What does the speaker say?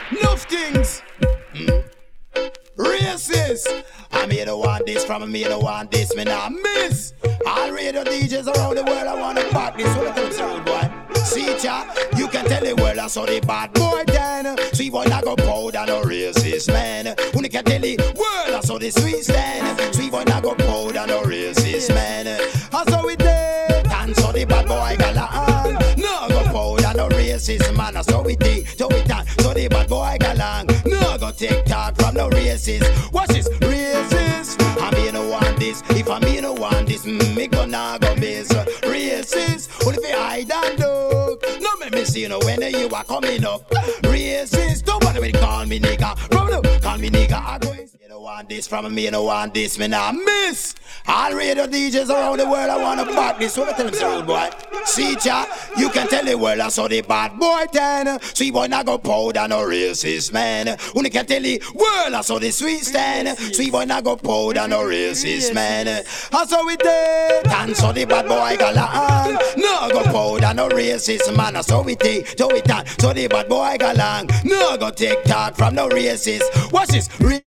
Enough things. Racist. I me don't want this from me, don't want this, me not miss. All radio DJs around the world, I wanna back this. What the rude boy? See ya, you can tell the world I saw the bad boy then. Sweet boy not go proud and no racist man. When can tell the world I saw the sweet stand. Sweet boy not go proud and no racist man. I saw it there, and so the bad boy galang. No go proud and no racist man. I saw it there, so it and so the bad boy galang. No go take talk from no racist. Watch this, racist. I mean no want this. If I mean no want this, me gonna go miss. Racist. What if I hide and look? No make me see no when you are coming up. Racist. Don't bother me call me nigga. From no call me nigga. I go. You don't want this from me, you don't want this, me not miss. All radio DJs around the world, I wanna back this. What I tell them, say, old boy? See ya, you can tell the world I saw the bad boy then. Sweet boy not go proud and no racist man. When you can tell the world I saw the sweet stand. Sweet boy not go proud and no racist man. I saw it there, and so the bad boy galang. No go proud and no racist man. I saw it there, so it and so the bad boy galang. No go take talk from no racist. Watch this.